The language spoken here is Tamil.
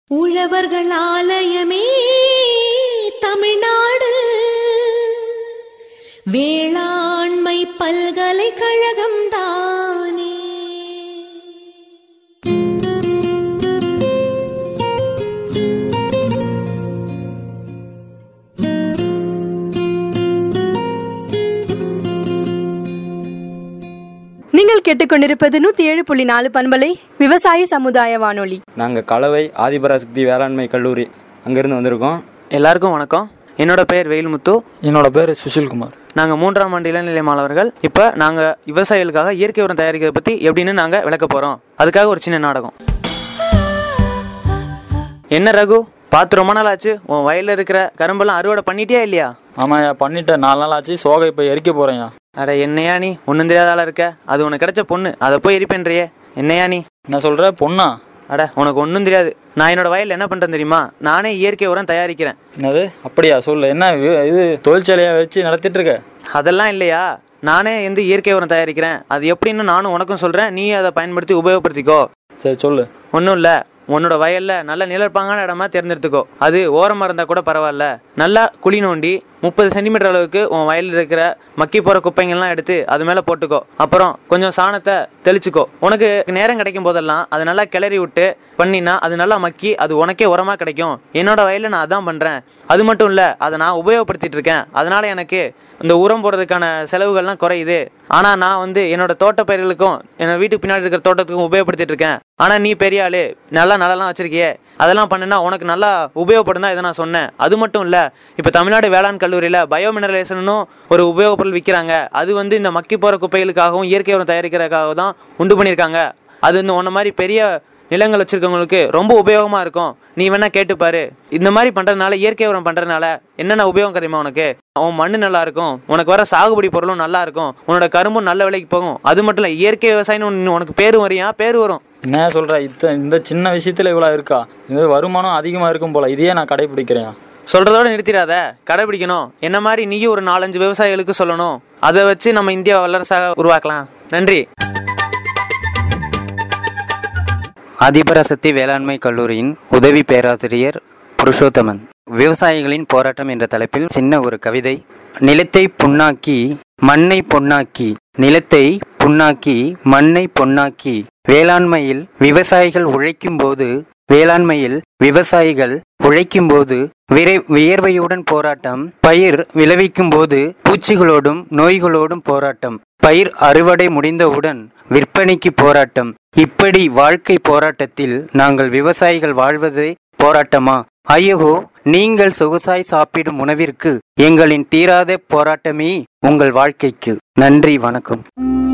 உழவர்கள் ஆலயமே தமிழ்நாடு வேளாண்மை பல்கலைக்கழகம் தானே. நீங்கள் கேட்டுக்கொண்டிருப்பது 107.4 பண்பலை விவசாய சமுதாய வானொலி. நாங்கள் கலவை ஆதிபராசக்தி வேளாண்மை கல்லூரி அங்கேருந்து வந்திருக்கோம். எல்லாருக்கும் வணக்கம். என்னோட பேர் வெயில்முத்து. என்னோட பேர் சுஷில்குமார். நாங்கள் 3ஆம் ஆண்டு இளநிலை மாணவர்கள். இப்போ நாங்கள் விவசாயிகளுக்காக இயற்கை உரம் தயாரிக்கிறத பற்றி எப்படின்னு நாங்கள் விளக்க போகிறோம். அதுக்காக ஒரு சின்ன நாடகம். என்ன ரகு, பார்த்து ரொம்ப நாள் ஆச்சு. உன் வயலில் இருக்கிற கரும்பெல்லாம் அறுவடை பண்ணிட்டியா இல்லையா? ஆமாய்யா, பண்ணிட்டேன். 4 நாள் ஆச்சு. சோகை இப்போ எரிக்க போகிறேன்யா. அட என்னையா நீ, ஒன்றும் தெரியாத ஆளாக இருக்க. அது உனக்கு கிடைச்ச பொண்ணு, அதை போய் எரிப்பேன்றியே. என்னையா நீ என்ன சொல்கிற? பொண்ணா? அட உனக்கு ஒன்றும் தெரியாது. நான் என்னோட வயலில் என்ன பண்ணுறேன் தெரியுமா? நானே இயற்கை உரம் தயாரிக்கிறேன். என்னது? அப்படியா? சொல்லு. என்ன இது தொழிற்சாலையாக வச்சு நடத்திட்டு இருக்க? அதெல்லாம் இல்லையா, நானே இயற்கை உரம் தயாரிக்கிறேன். அது எப்படின்னு நானும் உனக்கும் சொல்கிறேன். நீ அதை பயன்படுத்தி உபயோகப்படுத்திக்கோ. சரி சொல்லு. ஒன்றும் இல்லை, உன்னோட வயல்ல நல்ல நிழற்பாங்கான இடமா தேர்ந்தெடுத்துக்கோ. அது ஓரமாக இருந்தால் கூட பரவாயில்ல. நல்லா குழி நோண்டி 30 சென்டிமீட்டர் அளவுக்கு உன் வயலில் இருக்கிற மக்கி போகிற குப்பைங்கள்லாம் எடுத்து அது மேலே போட்டுக்கோ. அப்புறம் கொஞ்சம் சாணத்தை தெளிச்சுக்கோ. உனக்கு நேரம் கிடைக்கும் போதெல்லாம் அதை நல்லா கிளறி விட்டு பண்ணினா அது நல்லா மக்கி அது உனக்கே உரமாக கிடைக்கும். என்னோட வயலில் நான் அதான் பண்ணுறேன். அது மட்டும் இல்லை, அதை நான் உபயோகப்படுத்திட்டு இருக்கேன். அதனால எனக்கு இந்த உரம் போடுறதுக்கான செலவுகள்லாம் குறையுது. ஆனால் நான் என்னோட தோட்ட பயிர்களுக்கும் என்னோட வீட்டுக்கு பின்னாடி இருக்கிற தோட்டத்துக்கும் உபயோகப்படுத்திட்டு இருக்கேன். ஆனால் நீ பெரிய ஆளு, நல்லா வச்சிருக்கியே, அதெல்லாம் பண்ணுனா உனக்கு நல்லா உபயோகப்படும் தான் இதை நான் சொன்னேன். அது மட்டும் இல்லை, இப்போ தமிழ்நாடு வேளாண் கல்லூரியில் பயோமினரலைசேஷன் ஒரு உபயோகப்பொருள் விற்கிறாங்க. அது இந்த மக்கி போகிற குப்பைகளுக்காகவும் இயற்கை உரம் தயாரிக்கிறதுக்காக தான் உண்டு பண்ணியிருக்காங்க. அது உன்ன மாதிரி பெரிய நிலங்கள் வச்சிருக்கவங்களுக்கு ரொம்ப உபயோகமாக இருக்கும். நீ வேணா கேட்டுப்பாரு. இந்த மாதிரி பண்ணுறதுனால, இயற்கை உரம் பண்ணுறதுனால என்னென்ன உபயோகம் தெரியுமா உனக்கு? உன் மண்ணு நல்லா இருக்கும், உனக்கு வர சாகுபடி பொருளும் நல்லா இருக்கும், உன்னோட கரும்பும் நல்ல விலைக்கு போகும். அது மட்டும் இல்லை, இயற்கை விவசாயம் உனக்கு பேரு வரும். என்ன சொல்கிற? இந்த சின்ன விஷயத்தில் இவ்வளோ இருக்கா? இது வருமானம் அதிகமாக இருக்கும் போல. இதையே நான் கடைபிடிக்கிறேன். சொல்றதோட நிறுத்திடாத, கடைபிடிக்கணும். என்ன மாதிரி நீயும் ஒரு 4-5 விவசாயிகளுக்கு சொல்லணும். அதை வச்சு நம்ம இந்தியா வல்லரசாக உருவாக்கலாம். நன்றி. ஆதிபராசக்தி வேளாண்மை கல்லூரியின் உதவி பேராசிரியர் புருஷோத்தமன். விவசாயிகளின் போராட்டம் என்ற தலைப்பில் சின்ன ஒரு கவிதை. நிலத்தை புண்ணாக்கி மண்ணை பொன்னாக்கி, நிலத்தை புண்ணாக்கி மண்ணை பொன்னாக்கி, வேளாண்மையில் விவசாயிகள் உழைக்கும் போது வியர்வையுடன் போராட்டம், பயிர் விளைவிக்கும் போது பூச்சிகளோடும் நோய்களோடும் போராட்டம், பயிர் அறுவடை முடிந்தவுடன் விற்பனைக்கு போராட்டம். இப்படி வாழ்க்கை போராட்டத்தில் நாங்கள் விவசாயிகள் வாழ்வதே போராட்டமா? ஐயோ, நீங்கள் சொகுசாய் சாப்பிடும் உணவிற்கு எங்களின் தீராத போராட்டமே உங்கள் வாழ்க்கைக்கு. நன்றி, வணக்கம்.